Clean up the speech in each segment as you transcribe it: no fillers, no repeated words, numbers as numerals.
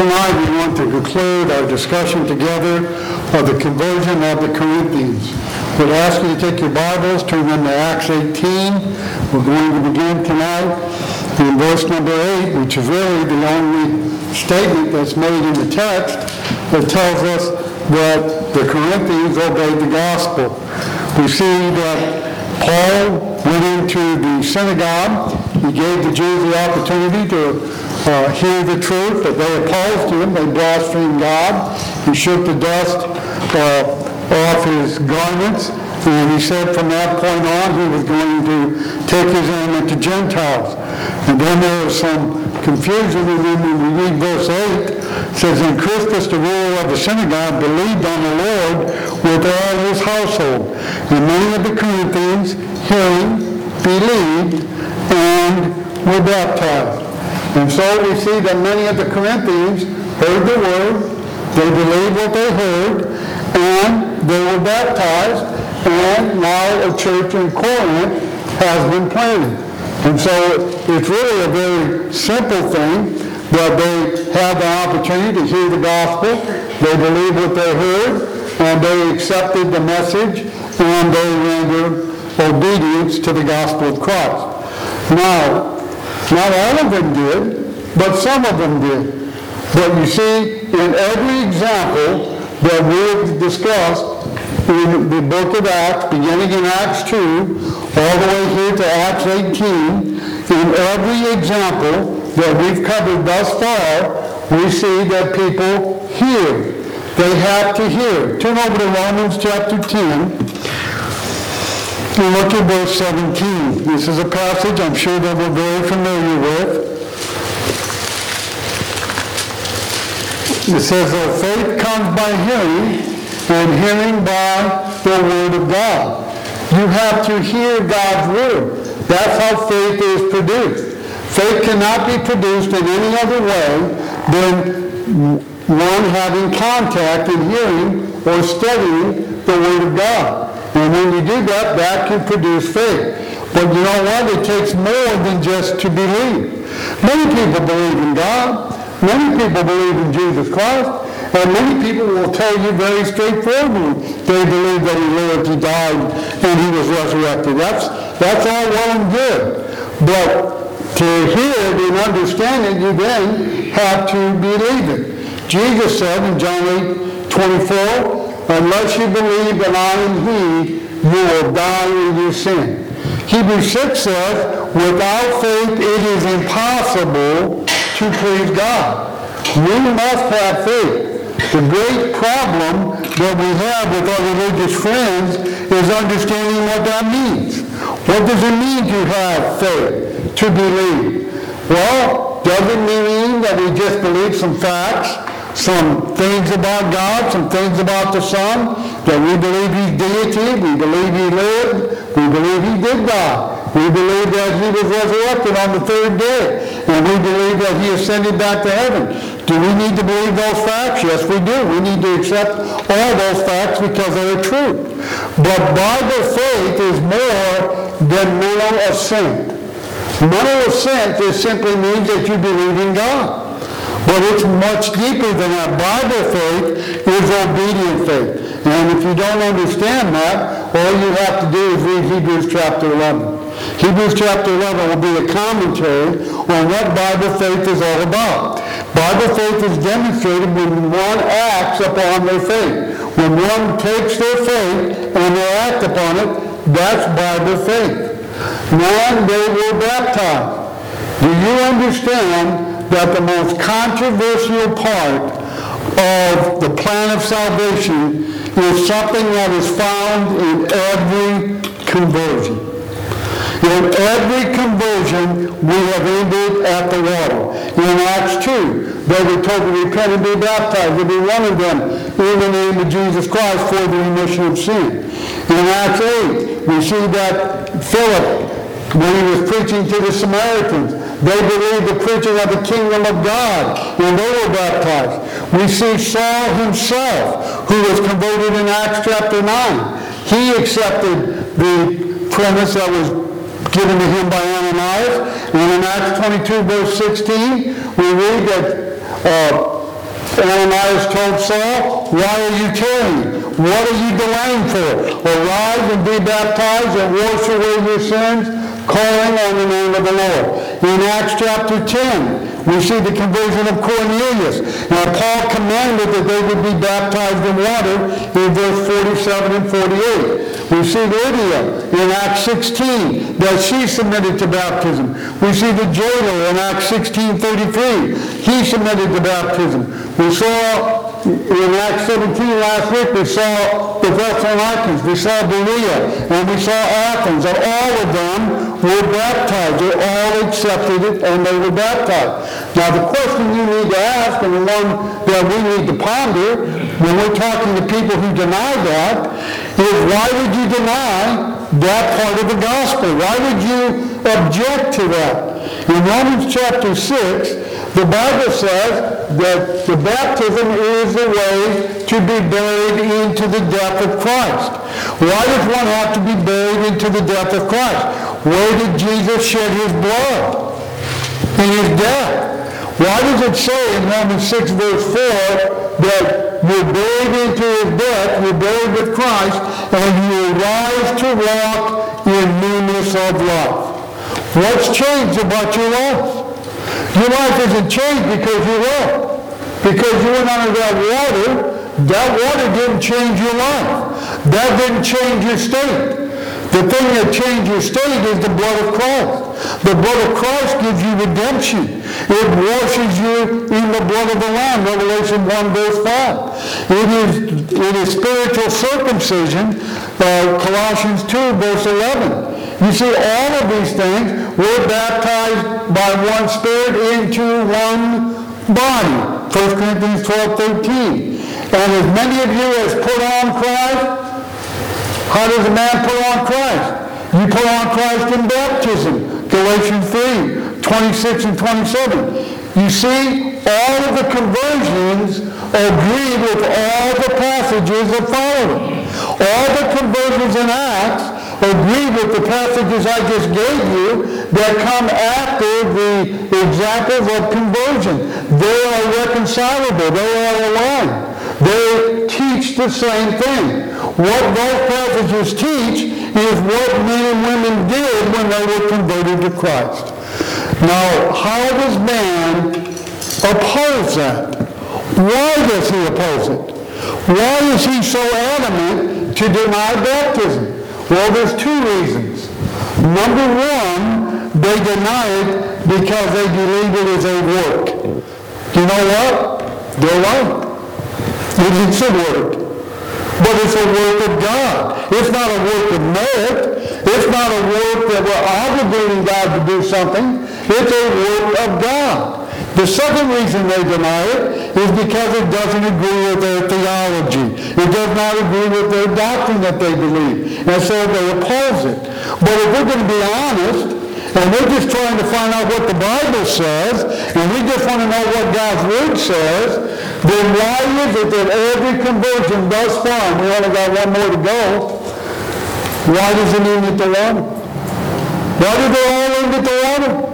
Tonight we want to conclude our discussion together of the conversion of the Corinthians. We'd ask you to take your Bibles, turn them to Acts 18. We're going to begin tonight in verse number 8, which is really the only statement that's made in the text that tells us that the Corinthians obeyed the gospel. We see that Paul went into the synagogue. He gave the Jews the opportunity to hear the truth, but they opposed him. They blasphemed God. He shook the dust off his garments, and he said from that point on he was going to take his aim to Gentiles. And then there was some confusion, and then when we read verse 8, it says, "And Crispus, the ruler of the synagogue, believed on the Lord with all his household. And many of the Corinthians, hearing, believed, and were baptized." And so we see that many of the Corinthians heard the word, they believed what they heard, and they were baptized, and now a church in Corinth has been planted. And so it's really a very simple thing that they had the opportunity to hear the gospel, they believed what they heard, and they accepted the message, and they rendered obedience to the gospel of Christ. Now, not all of them did, but some of them did. But you see, in every example that we have discussed in the book of Acts, beginning in Acts 2, all the way here to Acts 18, in every example that we've covered thus far, we see that people hear. They have to hear. Turn over to Romans chapter 10. And look at verse 17. This is a passage I'm sure that we're very familiar with. It says that faith comes by hearing, and hearing by the word of God. You have to hear God's word. That's how faith is produced. Faith cannot be produced in any other way than one having contact in hearing or studying the word of God. And when you do that, that can produce faith. But you know what? It takes more than just to believe. Many people believe in God. Many people believe in Jesus Christ. And many people will tell you very straightforwardly they believe that he lived, he died, and he was resurrected. That's all well and good. But to hear it and understand it, you then have to believe it. Jesus said in John 8:24, "Unless you believe that I am he, you will die in your sin." Hebrews 6 says, "Without faith it is impossible to please God." We must have faith. The great problem that we have with our religious friends is understanding what that means. What does it mean to have faith, to believe? Well, does it mean that we just believe some facts, some things about God, some things about the Son, that we believe he's deity, we believe he lived, we believe he did die, we believe that he was resurrected on the third day, and we believe that he ascended back to heaven? Do we need to believe those facts? Yes, we do. We need to accept all those facts because they're true. But Bible faith is more than mental assent. Mental assent just simply means that you believe in God. But it's much deeper than that. Bible faith is obedient faith. And if you don't understand that, all you have to do is read Hebrews chapter 11. Hebrews chapter 11 will be a commentary on what Bible faith is all about. Bible faith is demonstrated when one acts upon their faith. When one takes their faith and they act upon it, that's Bible faith. And they were baptized. Do you understand that the most controversial part of the plan of salvation is something that is found in every conversion? In every conversion, we have ended at the water. In Acts 2, they were told to repent and be baptized, every one of them, in the name of Jesus Christ for the remission of sin. In Acts 8, we see that Philip, when he was preaching to the Samaritans, they believed the preaching of the kingdom of God, and they were baptized. We see Saul himself, who was converted in Acts chapter 9. He accepted the premise that was given to him by Ananias. And in Acts 22, verse 16, we read that Ananias told Saul, why are you tarrying? What are you delaying for? Arise and be baptized and wash away your sins, calling on the name of the Lord. In Acts chapter 10, we see the conversion of Cornelius. Now, Paul commanded that they would be baptized in water in verse 47 and 48. We see Lydia in Acts 16, that she submitted to baptism. We see the jailer in Acts 16:33. He submitted to baptism. We saw in Acts 17 last week, we saw the Thessalonians, we saw Berea, and we saw Athens, and all of them were baptized. They all accepted it, and they were baptized. Now, the question you need to ask, and the one that we need to ponder when we're talking to people who deny that, is why would you deny that part of the gospel? Why would you object to that? In Romans chapter 6, the Bible says that the baptism is the way to be buried into the death of Christ. Why does one have to be buried into the death of Christ? Where did Jesus shed his blood? In his death. Why does it say in Romans 6 verse 4 that you're buried into his death, you're buried with Christ, and you rise to walk in newness of life? What's changed about your life? Your life isn't changed because you were. Because you went under that water didn't change your life. That didn't change your state. The thing that changed your state is the blood of Christ. The blood of Christ gives you redemption. It washes you in the blood of the Lamb, Revelation 1 verse 5. It is spiritual circumcision, Colossians 2 verse 11. You see, all of these things, we're baptized by one Spirit into one body. 1 Corinthians 12:13. And as many of you as put on Christ, how does a man put on Christ? You put on Christ in baptism. Galatians 3:26 and 27. You see, all of the conversions agree with all the passages that follow. All the conversions in Acts agree with the passages I just gave you that come after the examples of conversion. They are reconcilable. They are aligned. They teach the same thing. What those passages teach is what men and women did when they were converted to Christ. Now, how does man oppose that? Why does he oppose it? Why is he so adamant to deny baptism? Well, there's two reasons. Number one, they deny it because they believe it is a work. You know what? They're right. It's a work. But it's a work of God. It's not a work of merit. It's not a work that we're obligating God to do something. It's a work of God. The second reason they deny it is because it doesn't agree with their theology. It does not agree with their doctrine that they believe. And so they oppose it. But if we're going to be honest, and we're just trying to find out what the Bible says, and we just want to know what God's Word says, then why is it that every conversion thus far, and we only got one more to go, why does it end at the water? Why do they all end at the water?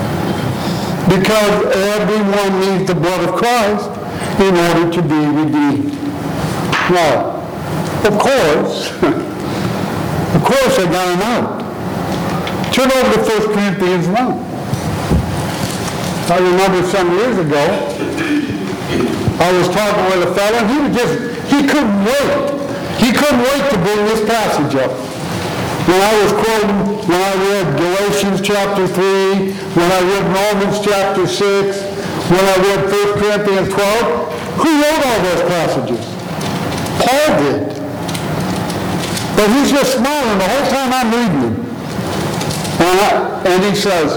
Because everyone needs the blood of Christ in order to be redeemed. Now, of course they got him out. Turn over to 1 Corinthians 1. I remember some years ago, I was talking with a fellow, and he couldn't wait. He couldn't wait to bring this passage up. When I read Galatians chapter 3, when I read Romans chapter 6, when I read 1 Corinthians 12, who wrote all those passages? Paul did. But he's just smiling the whole time I'm reading them. And he says,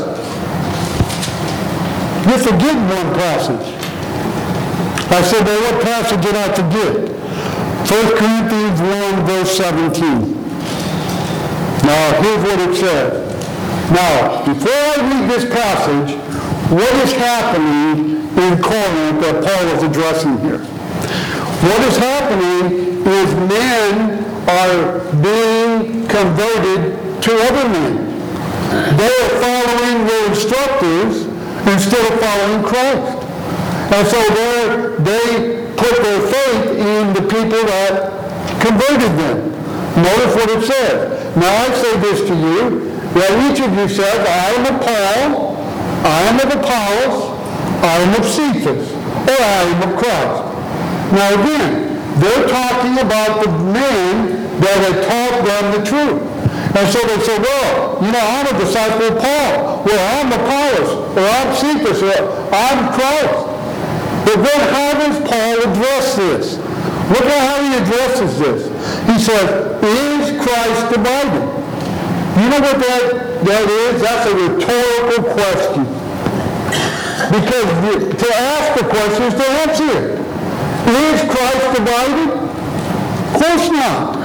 you're forgetting one passage. I said, well, what passage did I forget? 1 Corinthians 1, verse 17. Now, here's what it says. Now, before I read this passage, what is happening in Corinth that Paul is addressing here? What is happening is men are being converted to other men. They are following their instructors instead of following Christ. And so there they put their faith in the people that converted them. Notice what it says. Now I say this to you, that each of you says, I am of Paul, I am of Apollos, I am of Cephas, or I am of Christ. Now again, they're talking about the men that had taught them the truth. And so they say, well, I'm a disciple of Paul. Well, I'm Apollos, or I'm Cephas, or I'm Christ. But then how does Paul address this? Look at how he addresses this. He says, is Christ divided? You know what that is? That's a rhetorical question. Because to ask the question is to answer it. Is Christ divided? Of course not.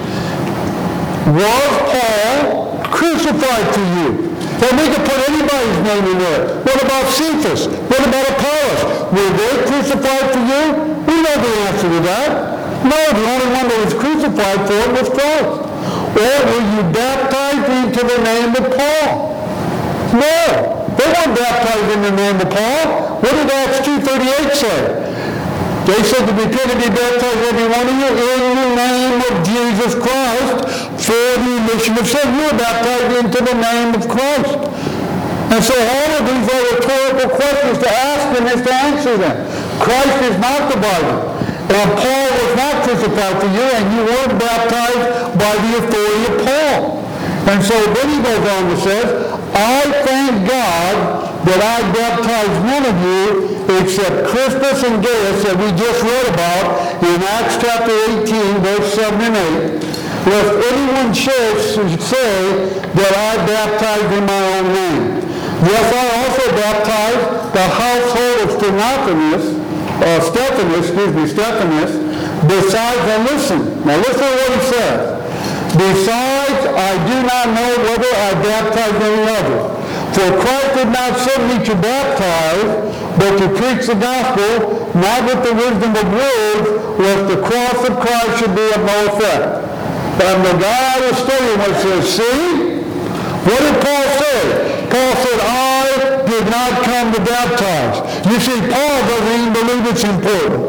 Was Paul crucified to you? And we can put anybody's name in there. What about Cephas? What about Apollos? Were they crucified for you? We know the answer to that. No, the only one that was crucified for it was Christ. Or were you baptized into the name of Paul? No, they weren't baptized in the name of Paul. What did Acts 2:38 say? They said to repent and be baptized, every one of you, in the name of Jesus Christ for the remission of sin. You were baptized into the name of Christ. And so all of these are rhetorical questions to ask and is to answer them. Christ is not divided. And Paul was not crucified for you, and you weren't baptized by the authority of Paul. And so then he goes on and says, I thank God that I baptized none of you except Crispus and Gaius that we just read about in Acts chapter 18, verse 7 and 8, lest anyone should say that I baptized in my own name. Yes, I also baptized the household of Stephanus, besides, and listen to what he says. Besides, I do not know whether I baptized any other. For Christ did not send me to baptize, but to preach the gospel, not with the wisdom of words, lest the cross of Christ should be of no effect. And the guy is studying what says, see? What did Paul say? Paul said, I did not come to baptize. You see, Paul doesn't even believe it's important.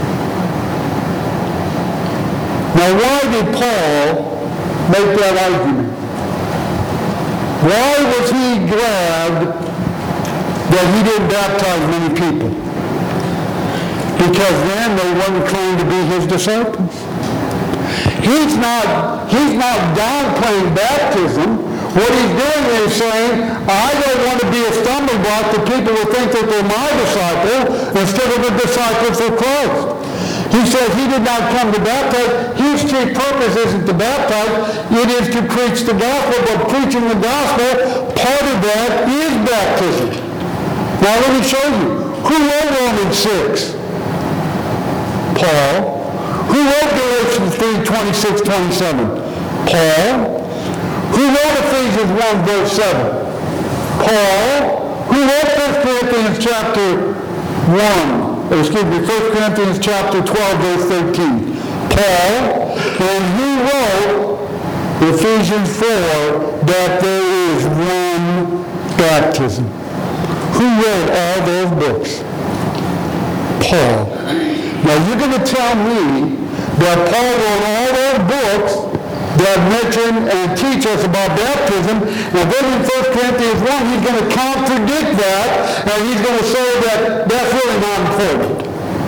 Now, why did Paul make that argument? Why was he glad that he didn't baptize many people? Because then they wouldn't claim to be his disciples. He's not downplaying baptism. What he's doing is saying, I don't want to be a stumbling block to people who think that they're my disciple instead of the disciples of Christ. He says he did not come to baptize. His chief purpose isn't to baptize. It is to preach the gospel. But preaching the gospel, part of that is baptism. Now let me show you. Who wrote Romans 6? Paul. Who wrote Galatians 3:26-27? Paul. Who wrote Ephesians 1 verse 7? Paul. Who wrote 1 Corinthians chapter 1 Corinthians chapter 12 verse 13? Paul. And who wrote Ephesians 4 that there is one baptism? Who wrote all those books? Paul. Now you're going to tell me that Paul wrote all those books that mention and teach us about baptism, and then in 1 Corinthians 1 he's going to contradict that, and he's going to say that that's really not important.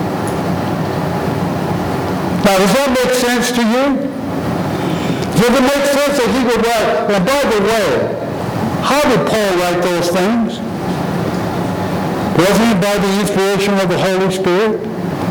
Now does that make sense to you? Does it make sense that he would write, and by the way, how did Paul write those things? Wasn't it by the inspiration of the Holy Spirit?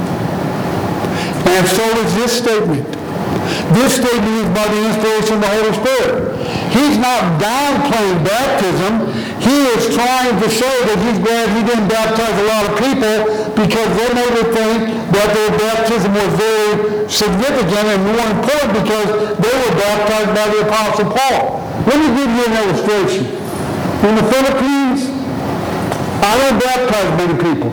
And so is this statement. This statement is by the inspiration of the Holy Spirit. He's not downplaying baptism. He is trying to show that he's glad he didn't baptize a lot of people because then they would think that their baptism was very significant and more important because they were baptized by the Apostle Paul. Let me give you an illustration. In the Philippines, I don't baptize many people.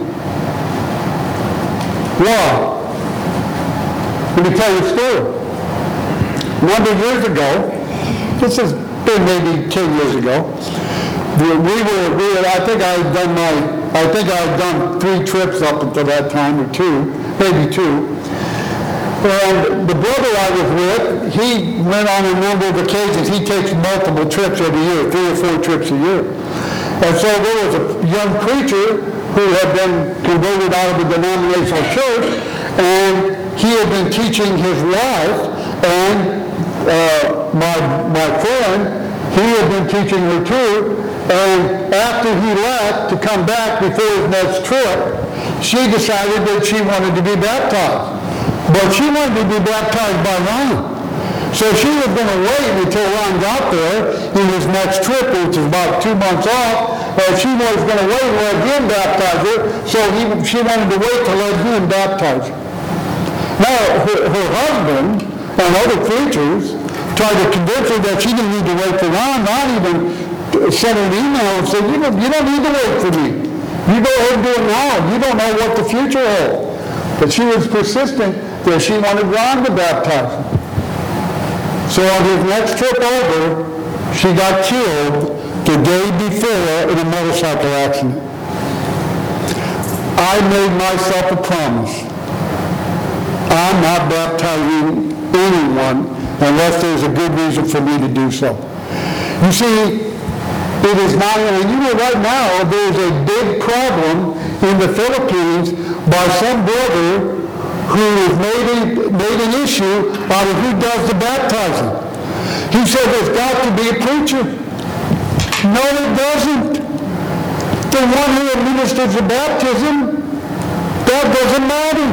Why? Let me tell you a story. A number of years ago, this has been maybe 10 years ago, I think I had done my I think I had done 3 trips up until that time, or 2, maybe 2. And the brother I was with, he went on a number of occasions. He takes multiple trips every year, 3 or 4 trips a year. And so there was a young preacher who had been converted out of a denominational church, and he had been teaching his wife, and my friend, he had been teaching her too, and after he left to come back before his next trip, she decided that she wanted to be baptized. But she wanted to be baptized by Ron. So she was going to wait until Ron got there in his next trip, which is about 2 months off, and she was going to wait and let him baptize her, so she wanted to wait to let him baptize her. Now, her husband and other preachers tried to convince her that she didn't need to wait for Ron. Ron even sent her an email and said, you don't need to wait for me. You go ahead and do it now. You don't know what the future holds. But she was persistent that she wanted Ron to baptize her. So on his next trip over, she got killed the day before in a motorcycle accident. I made myself a promise. I'm not baptizing anyone unless there's a good reason for me to do so. You see, it is not, and you know right now, there's a big problem in the Philippines by some brother who has made an issue out of who does the baptizing. He said there's got to be a preacher. No, it doesn't. The one who administers the baptism, that doesn't matter.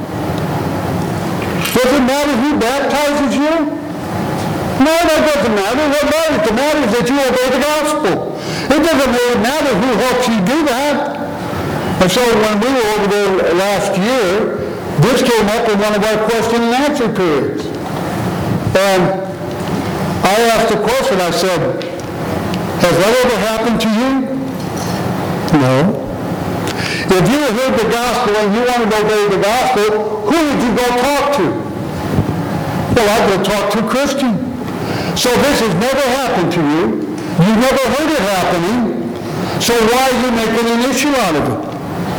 Does it matter who baptizes you? No, that doesn't matter. What matters? The matter is that you obey the gospel. It doesn't really matter who helps you do that. And so when we were over there last year, this came up in one of our question and answer periods. And I asked a question. I said, has that ever happened to you? No. If you heard the gospel and you wanted to obey the gospel, who would you go talk to? Well, I'd go talk to a Christian. So this has never happened to you. You never heard it happening. So why are you making an issue out of it?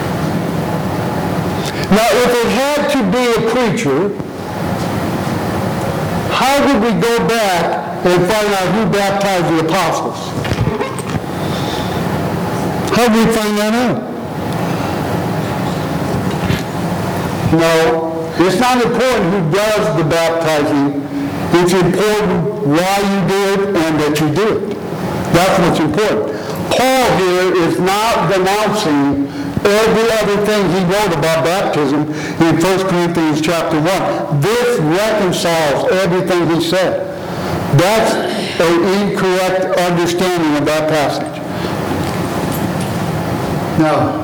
Now, if it had to be a preacher, how did we go back and find out who baptized the apostles? How did we find that out? No, it's not important who does the baptizing. It's important why you do it and that you do it. That's what's important. Paul here is not denouncing every other thing he wrote about baptism in 1 Corinthians chapter 1. This reconciles everything he said. That's an incorrect understanding of that passage. Now,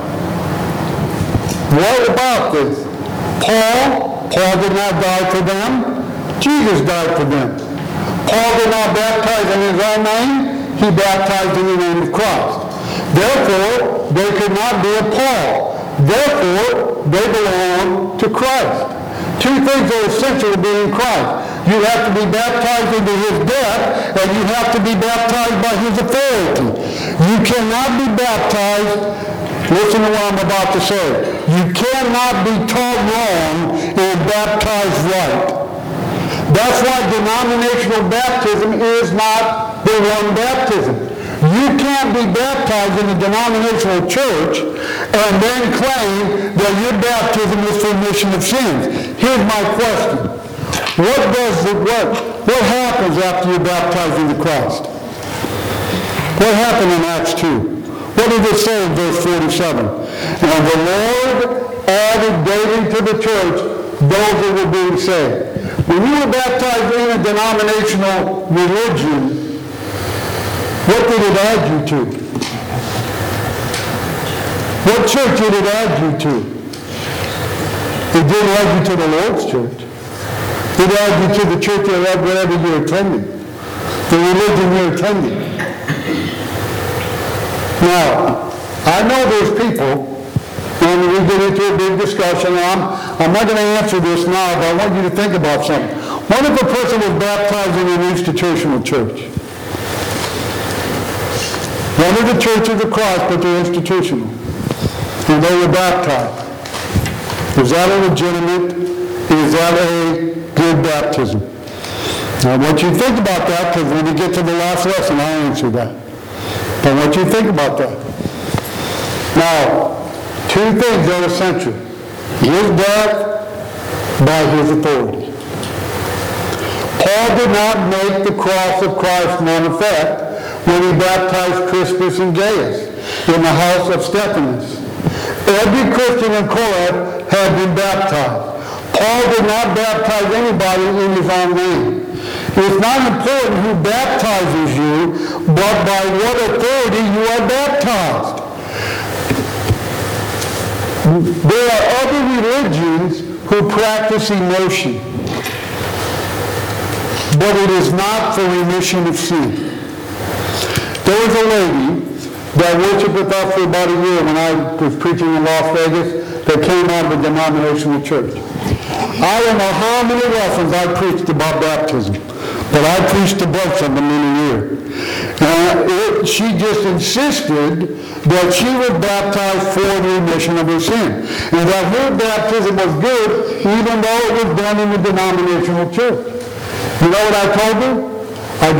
what about this? Paul did not die for them. Jesus died for them. Paul did not baptize in his own name. He baptized in the name of Christ. Therefore, they could not be a Paul. Therefore, they belong to Christ. 2 things are essential to being Christ. You have to be baptized into his death, and you have to be baptized by his authority. You cannot be baptized, listen to what I'm about to say. You cannot be taught wrong and baptized right. That's why denominational baptism is not the one baptism. You can't be baptized in a denominational church and then claim that your baptism is for remission of sins. Here's my question. What happens after you're baptized into Christ? What happened in Acts 2? What did it say in verse 47? And the Lord added daily to the church those who were being saved. When you were baptized in a denominational religion, what did it add you to? What church did it add you to? It didn't add you to the Lord's church. It added you to the church wherever you're attending, the religion you're attending. Now, I know there's people, and we get into a big discussion, and I'm not going to answer this now, but I want you to think about something. What if a person was baptized in an institutional church? One of the churches of Christ, but they're institutional. and they were baptized. Is that a legitimate? Is that a good baptism? Now, I want you to think about that, because when we get to the last lesson, I'll answer that. But I want you to think about that. Now, two things are essential. His death by his authority. Paul did not make the cross of Christ manifest when he baptized Crispus and Gaius in the house of Stephanas. Every Christian in Corinth had been baptized. Paul did not baptize anybody in his own name. It's not important who baptizes you, but by what authority you are baptized. There are other religions who practice immersion, but it is not for remission of sin. There was a lady that worshiped with us for about a year when I was preaching in Las Vegas that came out of a denominational church. I don't know how many lessons I preached about baptism, but I preached a bunch of them in a year. She just insisted that she was baptized for the remission of her sin, and that her baptism was good even though it was done in the denominational church. You know what I told her? I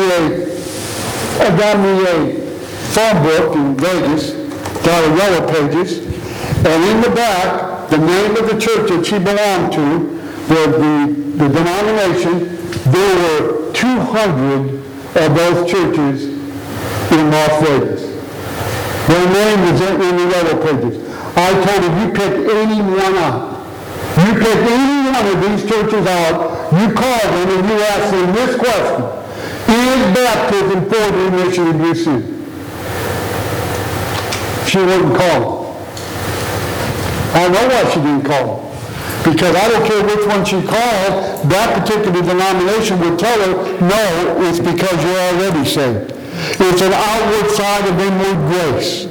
got me a phone book in Vegas, got a Yellow Pages, and in the back, the name of the church that she belonged to, the denomination, there were 200 of those churches in Las Vegas. Their name was in the Yellow Pages. I told her, you pick any one out. You pick any one of these churches out, you call them and you ask them this question: is baptism for the remission of your sin? She wouldn't call them. I know why she didn't call them. Because I don't care which one she called, that particular denomination would tell her, no, it's because you're already saved. It's an outward side of inward grace.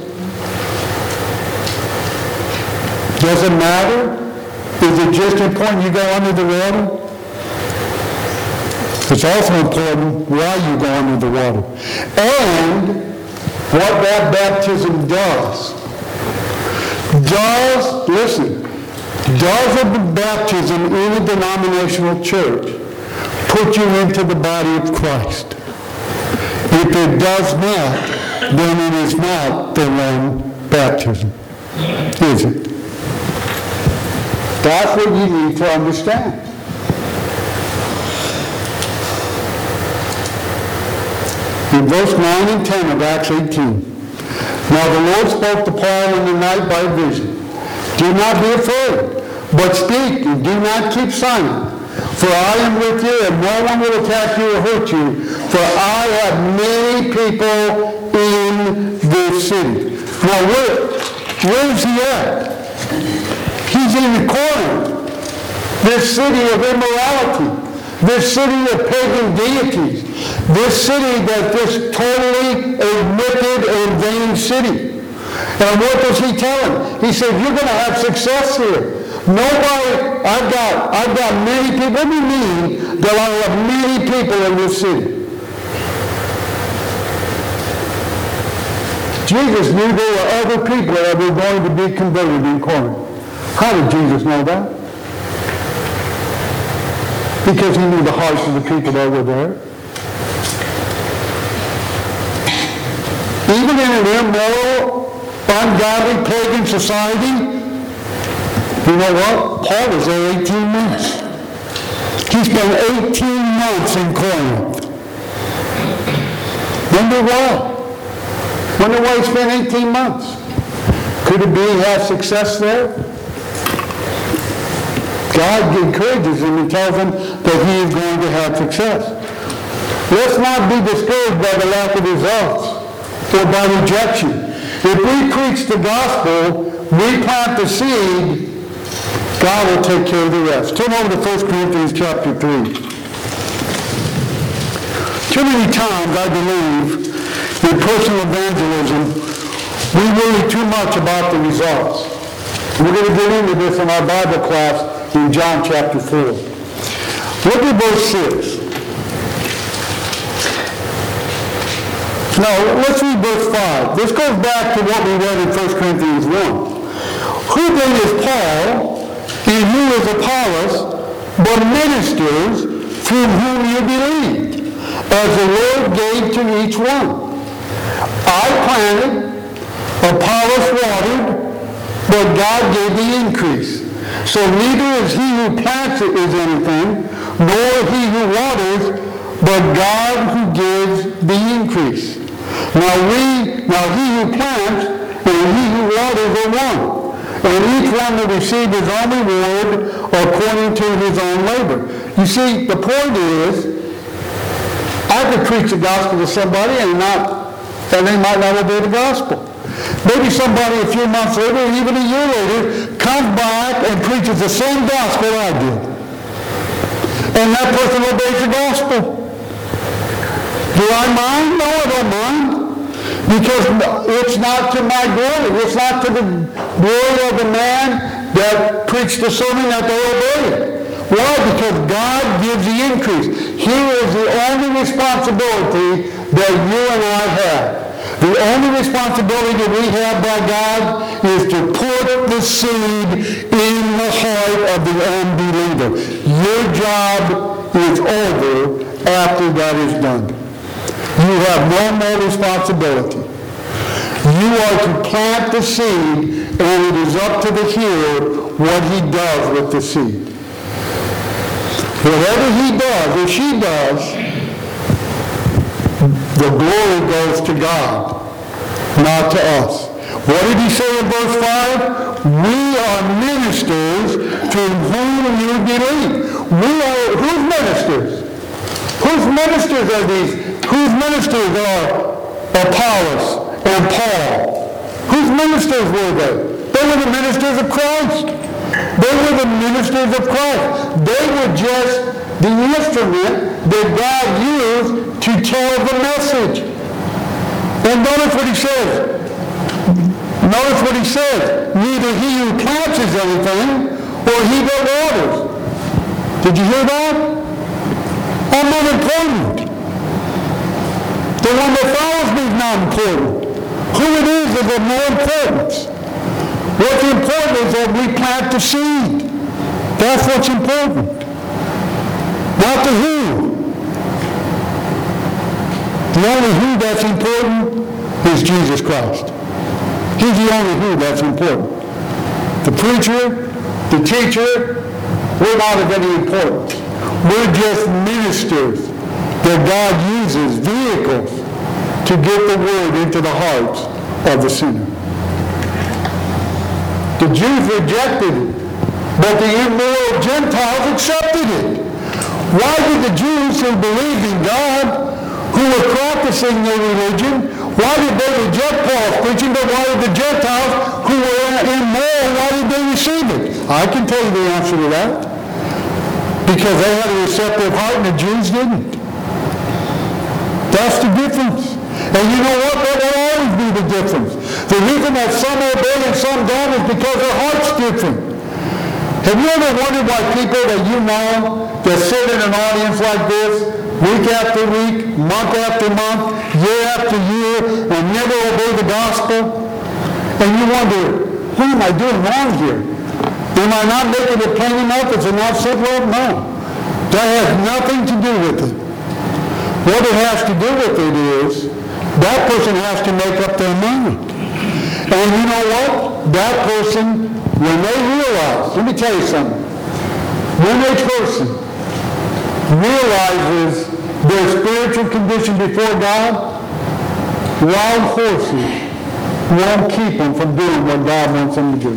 Does it matter? Is it just important you go under the water? It's also important why you go under the water. And what that baptism does. Does a baptism in a denominational church put you into the body of Christ? If it does not, then it is not the one baptism, is it? That's what you need to understand. In verse 9 and 10 of Acts 18, now the Lord spoke to Paul in the night by vision. Do not be afraid, but speak and do not keep silent. For I am with you, and no one will attack you or hurt you. For I have many people in this city. Now where is he at? He's in Corinth, this city of immorality, this city of pagan deities, this city that's just totally a wicked and vain city. And what does he tell him? He said, you're going to have success here. Nobody, I've got many people. What do you mean that I have many people in this city? Jesus knew there were other people that were going to be converted in Corinth. How did Jesus know that? Because he knew the hearts of the people that were there. Even in an immoral, ungodly, pagan society, you know what? Paul was there 18 months. He spent 18 months in Corinth. Wonder why? Wonder why he spent 18 months? Could it be he had success there? God encourages him and tells him that he is going to have success. Let's not be discouraged by the lack of results or by rejection. If we preach the gospel, we plant the seed, God will take care of the rest. Turn over to 1 Corinthians chapter 3. Too many times, I believe, in personal evangelism, we worry too much about the results. We're going to get into this in our Bible class in John chapter 4. Look at verse 6. No, let's read verse 5. This goes back to what we read in 1 Corinthians 1. then is Paul, and who is Apollos, but ministers through whom you believed, as the Lord gave to each one. I planted, Apollos watered, but God gave the increase. So neither is he who plants it is anything, nor he who waters, but God who gives the increase. Now he who plants and he who waters are one, and each one will receive his own reward according to his own labor. You see, the point is, I could preach the gospel to somebody and they might not obey the gospel. Maybe somebody a few months later, even a year later, comes back and preaches the same gospel I did. And that person obeys the gospel. Do I mind? No, I don't mind. Because it's not to my glory. It's not to the glory of the man that preached the sermon that they obeyed. Why? Because God gives the increase. Here is the only responsibility that you and I have. The only responsibility that we have by God is to put the seed in the heart of the unbeliever. Your job is over after that is done. You have no more responsibility. You are to plant the seed, and it is up to the hearer what he does with the seed. Whatever he does or she does, the glory goes to God, not to us. What did he say in verse 5? We are ministers to whom you believe. Whose ministers? Whose ministers are these? Whose ministers are Apollos and Paul? Whose ministers were they? They were the ministers of Christ. They were the ministers of Christ. They were just the instrument that God used to tell the message. And notice what he says. Notice what he says. Neither he who plants is anything, or he that waters. Did you hear that? I'm not important. The one that follows me is not important. Who it is of no importance. What's important is that we plant the seed. That's what's important. Not the who. The only who that's important is Jesus Christ. He's the only who that's important. The preacher, the teacher, we're not of any importance. We're just ministers that God uses, vehicles, to get the word into the hearts of the sinner. The Jews rejected it, but the immoral Gentiles accepted it. Why did the Jews who believed in God, who were practicing their religion, why did they reject Paul's preaching, but why did the Gentiles who were immoral, why did they receive it? I can tell you the answer to that. Because they had a receptive heart and the Jews didn't. That's the difference. And you know what? That will always be the difference. The reason that some obey and some don't is because their heart's different. Have you ever wondered why people that you know that sit in an audience like this, week after week, month after month, year after year, and never obey the gospel? And you wonder, what am I doing wrong here? Am I not making it plain enough? Is it not simple? No. That has nothing to do with it. What it has to do with it is, that person has to make up their mind. And you know what? That person, when they realize, let me tell you something. When a person realizes their spiritual condition before God, wild horses won't keep them from doing what God wants them to do.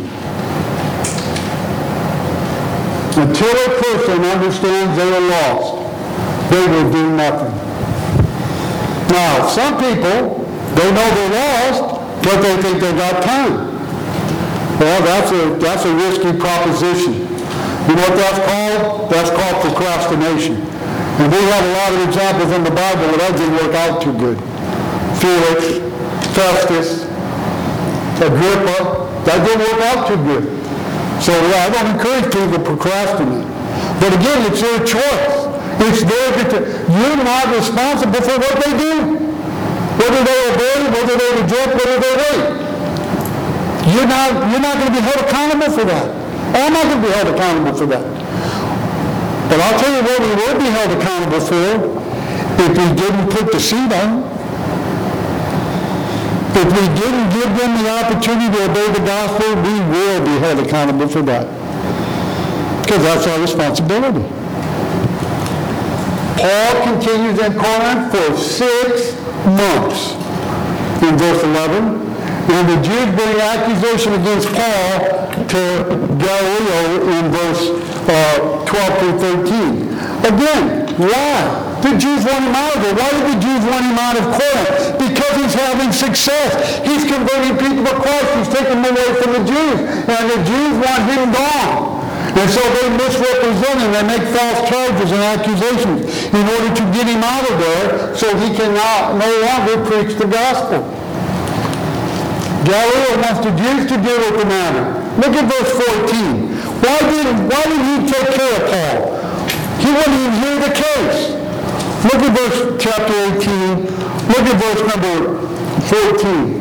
Until a person understands they are lost, they will do nothing. Now, some people, they know they're lost, but they think they got time. Well, that's a risky proposition. You know what that's called? That's called procrastination. And we have a lot of examples in the Bible where that didn't work out too good. Felix, Festus, Agrippa, that didn't work out too good. So I don't encourage people to procrastinate. But again, it's their choice. It's you're not responsible for what they do. Whether they obey, whether they reject, whether they wait. You're not going to be held accountable for that. I'm not going to be held accountable for that. But I'll tell you what we will be held accountable for if we didn't put the seed on. If we didn't give them the opportunity to obey the gospel, we will be held accountable for that. Because that's our responsibility. Paul continues in Corinth for 6 months. In verse 11, and the Jews bring accusation against Paul to Gallio in verse 12 through 13. Again, why? The Jews want him out of there. Why did the Jews want him out of Corinth? Because he's having success. He's converting people to Christ. He's taking them away from the Jews. And the Jews want him gone. And so they misrepresent him. They make false charges and accusations in order to get him out of there so he can no longer preach the gospel. Gallio wants the Jews to deal with the matter. Look at verse 14. Why did he take care of Paul? He wouldn't even hear the case. Look at verse chapter 18. Look at verse number 14.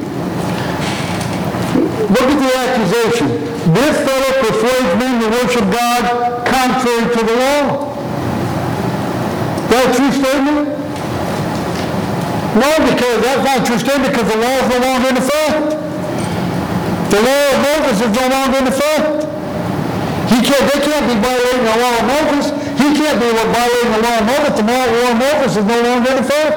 Look at the accusation. This fellow persuades men to worship God contrary to the law. That a true statement? No, because that's not a true statement because the law is no longer in effect. The law of Moses is no longer in effect. They can't be violating the law of Moses. He can't be violating the law of Moses. The law of Moses is no longer in effect.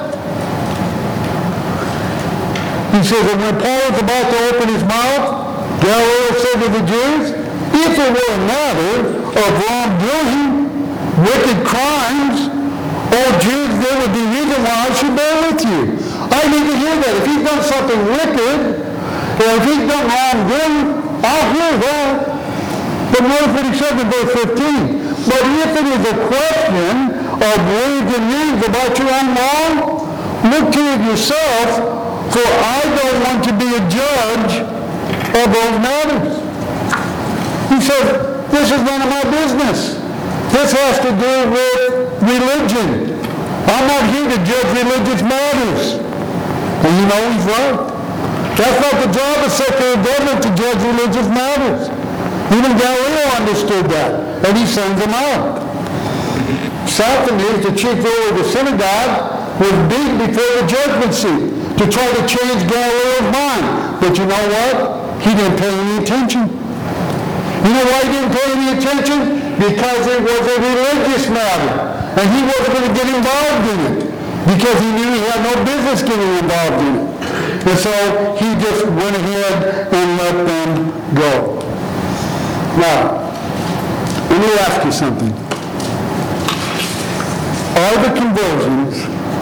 He says that when Paul was about to open his mouth, Gallio said to the Jews, if it were a matter of wrongdoing, wicked crimes, Jews, there would be reason why I should bear with you. I need to hear that. If he's done something wicked, or if he's done wrongdoing, I'll hear that. But notice what he said in verse 15. But if it is a question of words and means about your own law, look to it yourself, for I don't want to be a judge of those matters. He said, this is none of my business. This has to do with religion. I'm not here to judge religious matters. And you know he's right. That's not the job of secular government to judge religious matters. Even Gallio understood that, and he sends them out. Sosthenes, the chief ruler of the synagogue, was beaten before the judgment seat to try to change Gallio's mind. But you know what? He didn't pay any attention. You know why he didn't pay any attention? Because it was a religious matter, and he wasn't going to get involved in it because he knew he had no business getting involved in it. And so he just went ahead and let them go. Now, let me ask you something. Are the conversions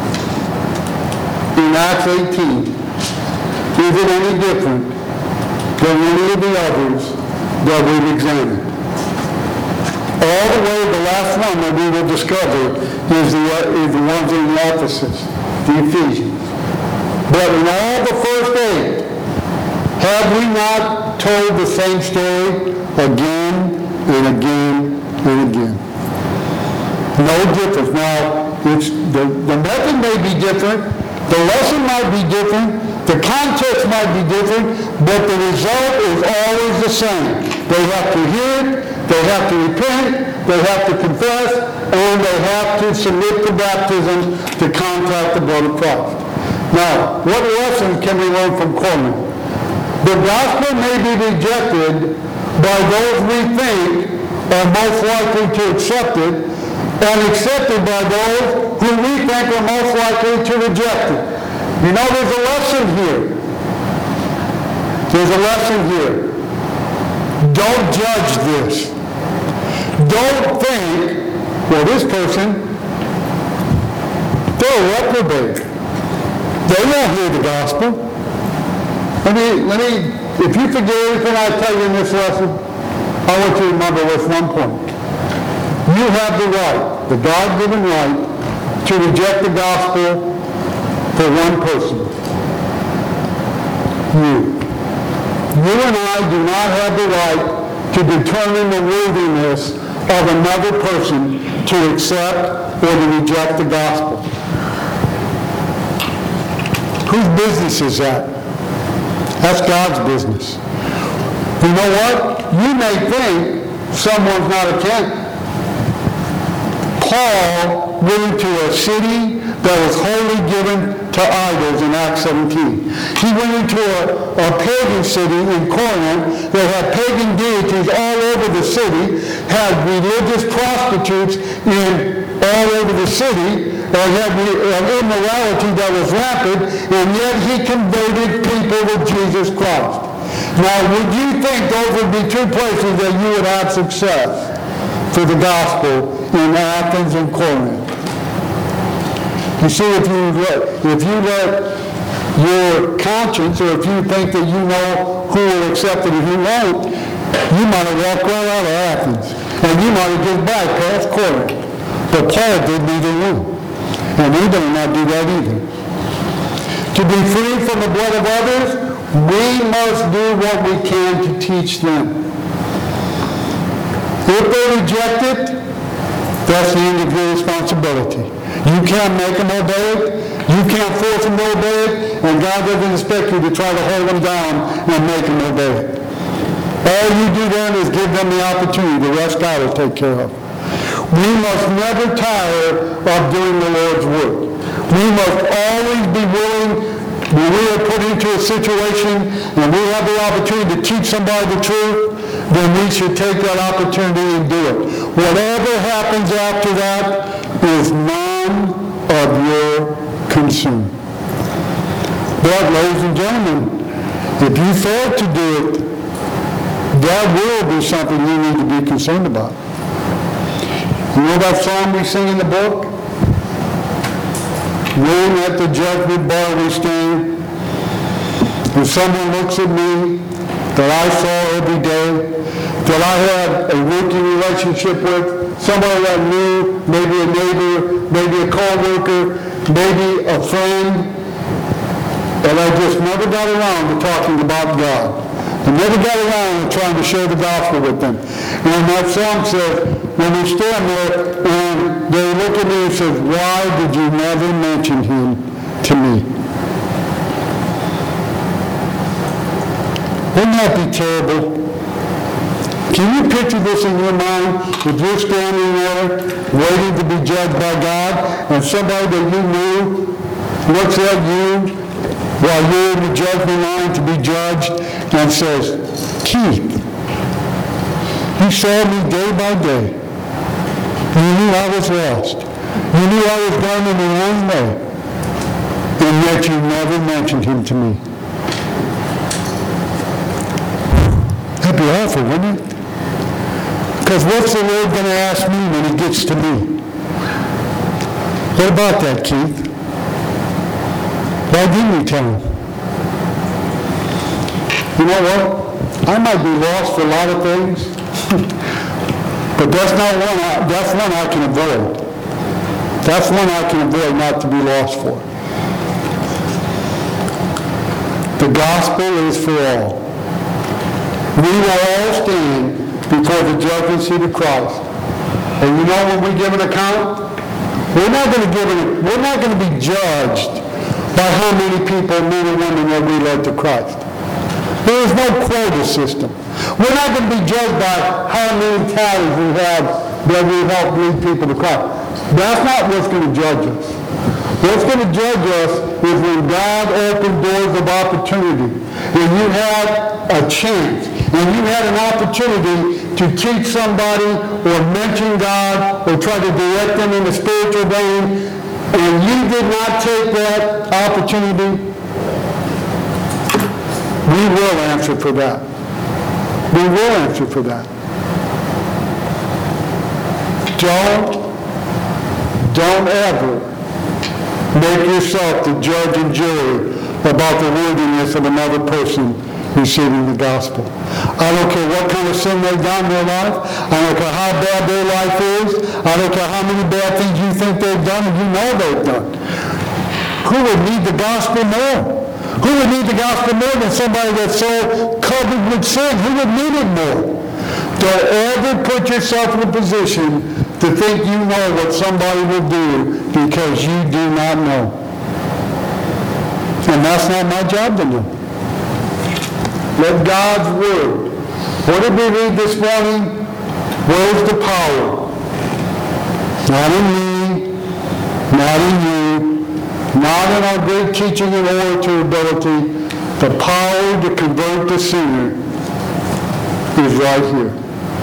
in Acts 18, is it any different than any of the others that we've examined? All the way, the last one that we will discover is the ones in Ephesus, the Ephesians. But in all the first 8, have we not told the same story again and again and again? No difference. Now, the method may be different, the lesson might be different, the context might be different, but the result is always the same. They have to hear it, they have to repent, they have to confess, and they have to submit to baptism to contract the blood of Christ. Now, what lesson can we learn from Corinth? The gospel may be rejected by those we think are most likely to accept it, and accepted by those who we think are most likely to reject it. You know, there's a lesson here. There's a lesson here. Don't judge this. Don't think, well, this person, they're a reprobate. They won't hear the gospel. If you forget everything I tell you in this lesson, I want you to remember this one point. You have the right, the God-given right, to reject the gospel for one person. You. You and I do not have the right to determine the worthiness of another person to accept or to reject the gospel. Whose business is that? That's God's business. You know what? You may think someone's not a king. Paul went into a city that was wholly given to idols in Acts 17. He went into a pagan city in Corinth that had pagan deities all over the city, had religious prostitutes all over the city, and had an immorality that was rampant, and yet he converted people to Jesus Christ. Now, would you think those would be two places that you would have success for the gospel in Athens and Corinth? You see, if you let your conscience, or if you think that you know who will accept it and who won't, you might have walked right out of Athens, and you might have just bypassed Corinth. But Paul did neither one, and we do not do that either. To be free from the blood of others, we must do what we can to teach them. If they reject it, that's the end of your responsibility. You can't make them obey it. You can't force them to obey it. And God doesn't expect you to try to hold them down and make them obey it. All you do then is give them the opportunity. The rest God will take care of. We must never tire of doing the Lord's work. We must always be willing, when we are put into a situation and we have the opportunity to teach somebody the truth, then we should take that opportunity and do it. Whatever happens after that is none of your concern. But, ladies and gentlemen, if you fail to do it, that will be something you need to be concerned about. You know that song we sing in the book? When at the judgment bar we stand, and someone looks at me that I saw every day, that I had a working relationship with, somebody that I knew, maybe a neighbor, maybe a co-worker, maybe a friend, and I just never got around to talking about God. I never got around to trying to share the gospel with them. And that song says, when we stand there and they look at me and say, why did you never mention him to me? Wouldn't that be terrible? Can you picture this in your mind? If you're standing there waiting to be judged by God, and somebody that you knew looks at you while you're in the judgment line to be judged and says, Keith, you saw me day by day. You knew I was lost. You knew I was going in the wrong way. And yet you never mentioned him to me. That'd be awful, wouldn't it? Because what's the Lord going to ask me when he gets to me? What about that, Keith? Why didn't you tell him? You know what? I might be lost for a lot of things, but that's one I can avoid. That's one I can avoid not to be lost for. The gospel is for all. We will all stand before the judgment seat of Christ. And you know when we give an account? We're not going to be judged by how many people, men and women, that we led to Christ. There is no quota system. We're not going to be judged by how many talents we have that we help lead people to Christ. That's not what's going to judge us. What's going to judge us is when God opened doors of opportunity, and you had a chance, and you had an opportunity to teach somebody or mention God or try to direct them in the spiritual vein, and you did not take that opportunity, we will answer for that. We will answer for that. Don't ever make yourself the judge and jury about the worthiness of another person receiving the gospel. I don't care what kind of sin they've done in their life. I don't care how bad their life is. I don't care how many bad things you think they've done and you know they've done. Who would need the gospel more? Who would need the gospel more than somebody that's so covered with sin? Who would need it more? Don't ever put yourself in a position to think you know what somebody will do because you do not know. And that's not my job to know. Let God's word What did we read this morning? Where's the power? Not in me, not in you, not in our great teaching and orator ability. The power to convert the sinner is right here.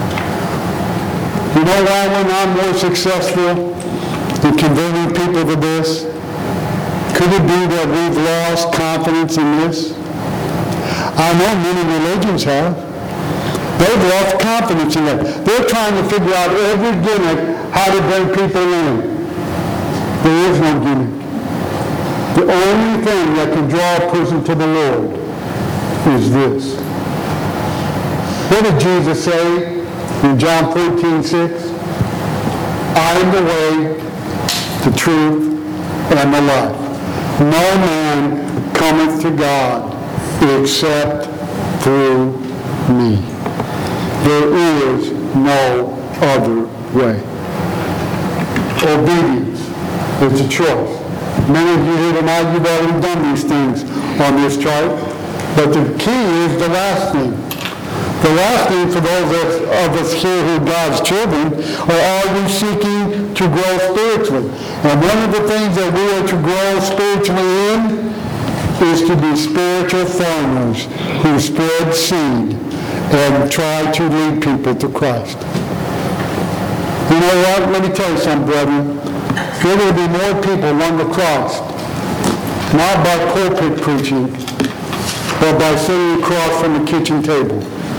You know why we're not more successful in converting people to this? Could it be that we've lost confidence in this? I know many religions have. They've lost confidence in that. They're trying to figure out every gimmick how to bring people in. There is no gimmick. The only thing that can draw a person to the Lord is this. What did Jesus say in John 14:6? I am the way, the truth, and the life. No man cometh to God except through me. There is no other way. Obedience is a choice. Many of you here tonight, you've already done these things on this chart. But the key is the last thing. The last thing for those of us here who are God's children are you seeking to grow spiritually? And one of the things that we are to grow spiritually in is to be spiritual farmers who spread seed and try to lead people to Christ. You know what? Let me tell you something, brethren. There will be more people run to Christ, not by pulpit preaching, but by sitting across from the kitchen table.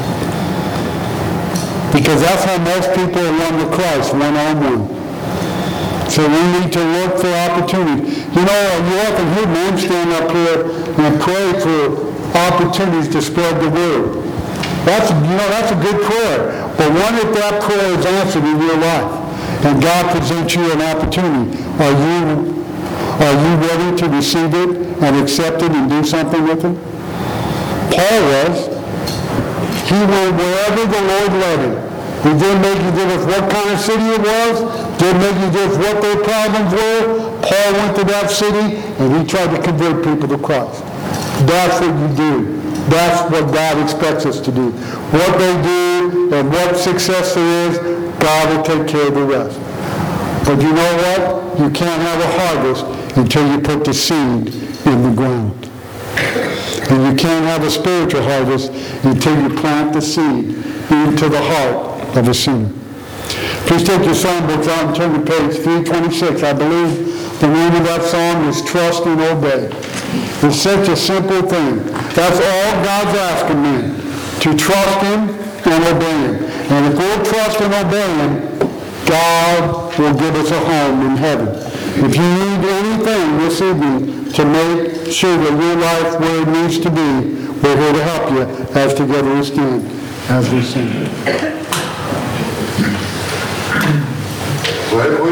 Because that's how most people run to Christ, one-on-one. So we need to look for opportunities. You know, you often hear men stand up here and pray for opportunities to spread the word. That's a good prayer. But what if that prayer is answered in your life and God presents you an opportunity? Are you ready to receive it and accept it and do something with it? Paul was. He went wherever the Lord led him. It didn't make a difference what kind of city it was. Didn't make a difference what their problems were. Paul went to that city and he tried to convert people to Christ. That's what you do. That's what God expects us to do. What they do and what success there is, God will take care of the rest. But you know what? You can't have a harvest until you put the seed in the ground. And you can't have a spiritual harvest until you plant the seed into the heart of a sinner. Please take your songbooks out and turn to page 326. I believe the name of that song is Trust and Obey. It's such a simple thing. That's all God's asking men, to trust Him and obey Him. And if we'll trust and obey Him, God will give us a home in heaven. If you need anything this evening to make sure that your life where it needs to be, we're here to help you as together we stand as we sing.